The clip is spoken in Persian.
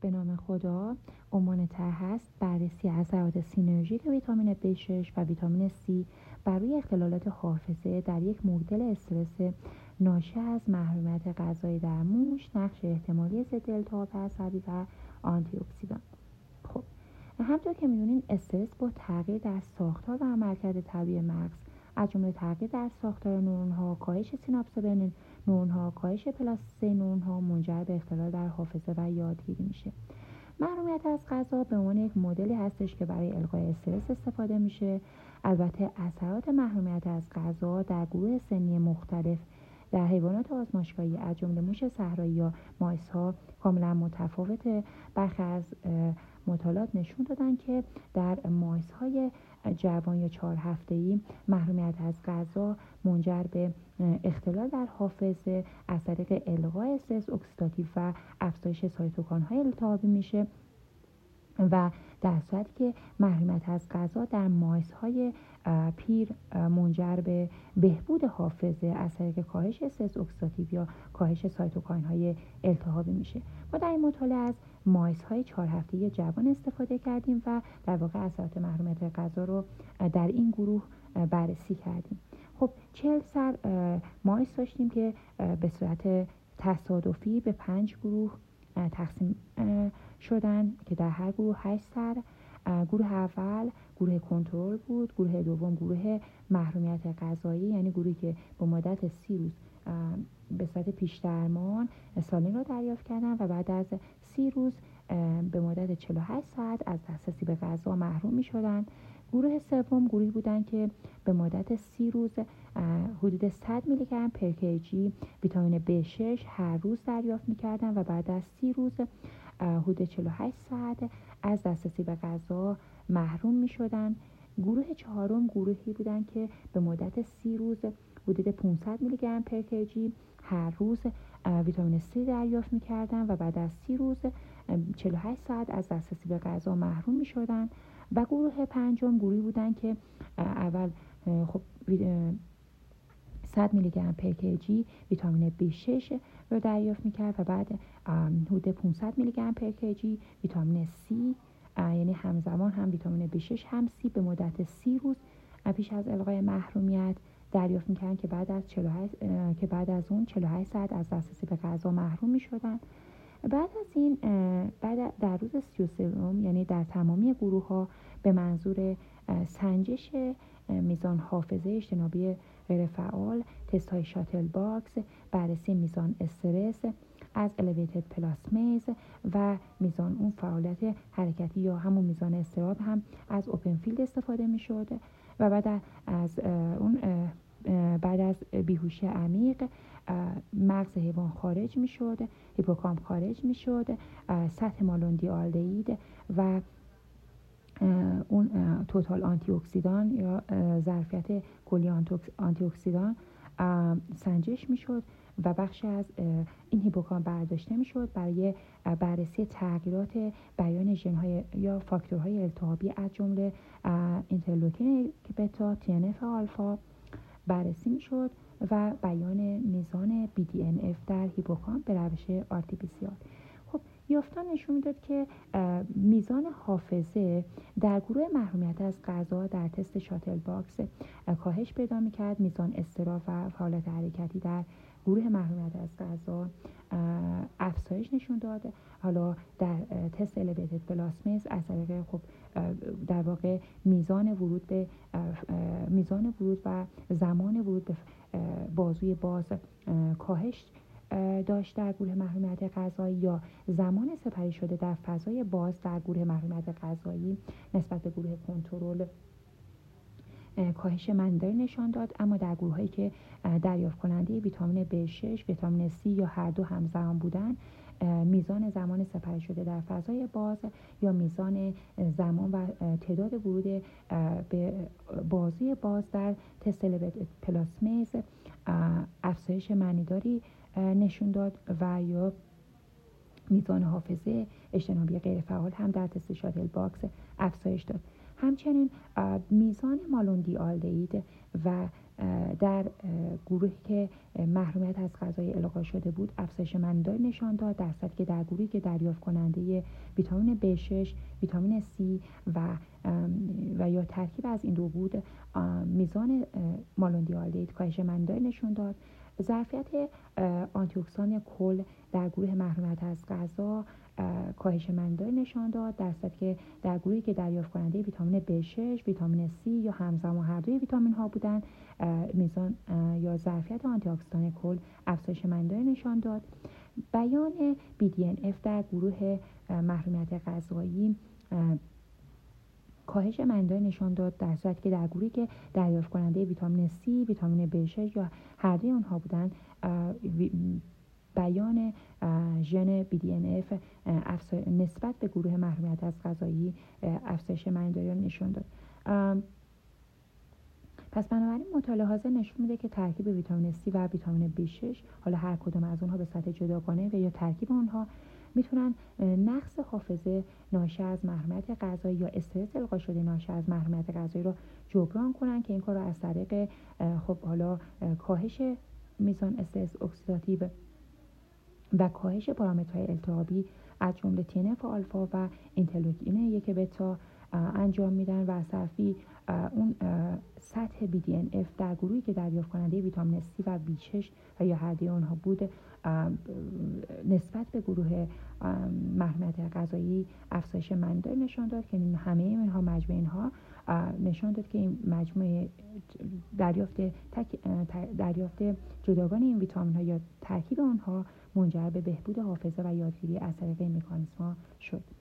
به نام خدا. عنوان طرح است بررسی اثرات سینرژیک ویتامین B6 و ویتامین C بر روی اختلالات حافظه در یک مدل استرس ناشی از محرومیت غذایی در موش، نقش احتمالی ضد التهاب عصبی و آنتی اکسیدان. خب همطور که می‌دونین استرس با تغییر در ساختار و عملکرد طبیعی مغز از جمله تغییر در ساختار نورون‌ها، کاهش سیناپس بین نورون‌ها، کاهش پلاستیسیته نورون‌ها منجر به اختلال در حافظه و یادگیری میشه. محرومیت از غذا به عنوان یک مدلی هستش که برای الغای استرس استفاده میشه. البته اثرات محرومیت از غذا در گروه سنی مختلف در حیوانات آزمایشگاهی از جمله موش صحرایی یا مایس‌ها کاملا متفاوته. برخی از مطالعات نشون دادن که در مایس‌های جوان یا 4 هفته‌ای محرومیت از غذا منجر به اختلال در حافظه از طریق الغای استرس اکسیداتیو و افزایش سایتوکین‌های التهابی میشه و در صورتی که محرومیت از غذا در مایس‌های پیر منجر به بهبود حافظه از طریق کاهش استرس اکسیداتیو یا کاهش سایتوکین‌های التهابی میشه. ما در این مطالعه از مایس‌های 4 هفته‌ای جوان استفاده کردیم و در واقع اثرات محرومیت غذا رو در این گروه بررسی کردیم. خب 40 سر مایس داشتیم که به صورت تصادفی به 5 گروه تقسیم شدن که در هر گروه 8 سر. گروه اول گروه کنترل بود، گروه دوم گروه محرومیت غذایی، یعنی گروهی که به مدت 30 روز به صورت پیش درمان سالین را دریافت کردن و بعد از 30 روز به مدت 48 ساعت از دسترسی به غذا محروم می شدن. گروه سوم گروهی بودن که به مدت 30 روز حدود 100 میلی گرم پر کیجی ویتامین B6 هر روز دریافت می‌کردند و بعد از 30 روز حدود 48 ساعت از دسترسی به غذا محروم می‌شدند. گروه چهارم گروهی بودن که به مدت 30 روز حدود 500 میلی گرم پر کیجی هر روز ویتامین C دریافت می‌کردند و بعد از 30 روز 48 ساعت از دسترسی به غذا محروم می‌شدند. و گروه پنجم گروهی بودن که اول خب 100 میلی گرم پر کیجی ویتامین B6 رو دریافت می‌کرد و بعد حدود 500 میلی گرم پر کیجی ویتامین C، یعنی همزمان هم ویتامین B6 هم C به مدت 30 روز پیش از الغای محرومیت دریافت می‌کردن که بعد از اون 48 ساعت از دسترسی به غذا محروم می‌شدن. بعد از این در روز 33 یعنی در تمامی گروه‌ها به منظور سنجش میزان حافظه اجتنابی غیر فعال، تست های شاتل باکس، بررسی میزان استرس از الیویتد پلاسمیز و میزان اون فعالیت حرکتی یا همون میزان اضطراب هم از اوپن فیلد استفاده میشد و بعد از بیهوشی عمیق مغز حیوان خارج میشد، هیپوکامپ خارج میشد، سطح مالوندیالدهید و اون توتال آنتی اکسیدان یا ظرفیت کلی آنتی اکسیدان سنجش میشد و بخشی از این هیپوکامپ برداشته میشد برای بررسی تغییرات بیان ژن‌های یا فاکتورهای التهابی از جمله اینترلوکین بتا، TNF آلفا بررسی میشد و بیان میزان BDNF در هیپوکامپ به روش RT-PCR. خب یافتن نشون میداد که میزان حافظه در گروه محرومیت از غذا در تست شاتل باکس کاهش پیدا میکرد. میزان اضطراب و فعالیت حرکتی در گروه محرومیت از غذا افزایش نشون داد. حالا در تست الیویتد پلاسمیز از طریق خب در واقع میزان ورود و زمان ورود به بازوی باز کاهش داشت در گروه محرومیت غذایی یا زمان سپری شده در فضای باز در گروه محرومیت غذایی نسبت به گروه کنترل کاهش منداری نشان داد. اما در گروهایی که دریافت کننده ویتامین B6 ویتامین C یا هر دو همزمان بودن میزان زمان سپری شده در فضای باز یا میزان زمان و تعداد ورود به بازوی باز در تست الیویتد پلاسمیز افزایش معنیداری نشون داد و یا میزان حافظه اجتنابی غیر فعال هم در تست شاتل باکس افزایش داد. همچنین میزان مالوندیالدهید و در گروهی که محرومیت از غذای القا شده بود افزایش منداری نشان داد، در صورتی که در گروهی که دریافت کننده ویتامین B6، ویتامین C و یا ترکیب از این دو بود، میزان مالوندیالدهید کاهش منداری نشان داد. ظرفیت آنتی اکسیدان کل در گروه محرومیت از غذا کاهش منداری نشان داد، در صورتی که در گروهی که دریافت کننده ویتامین B6، ویتامین C یا همزمان هر دوی ویتامین ها بودند، میزان یا ظرفیت آنتی اکسیدان کل افزایش منداری نشان داد. بیان BDNF در گروه محرومیت غذایی کاهش منداری نشان داد، در صورتی که در گروهی که دریافت کننده ویتامین C، ویتامین B6 یا هر دوی آنها بودند، بیان ژن BDNF نسبت به گروه محرومیت از غذایی افزایش منداری نشان داد. پس بنابراین مطالعه حاضر نشون میده که ترکیب ویتامین C و ویتامین B6، حالا هر کدوم از اونها به سطح جداگانه و یا ترکیب اونها، میتونن نقص حافظه ناشی از محرومیت غذایی یا استرس القا شده ناشی از محرومیت غذایی رو جبران کنن که این کار رو از طریق خب حالا کاهش میزان استرس اکسیداتیو و کاهش پارامترهای التهابی از جمله TNF آلفا و اینترلوکین 1 بتا انجام میدن و از طرفی اون سطح BDNF در گروهی که دریافت کننده ویتامین C و B6 و یا هر دوی آنها بود نسبت به گروه محرومیت غذایی افزایش منداری نشان داد که همه اینها مجموع اینها نشان داد که این مجموعه دریافت جداگانه این ویتامین ها یا ترکیب آنها منجر به بهبود حافظه و یادگیری از طریق این مکانیزم ها شد.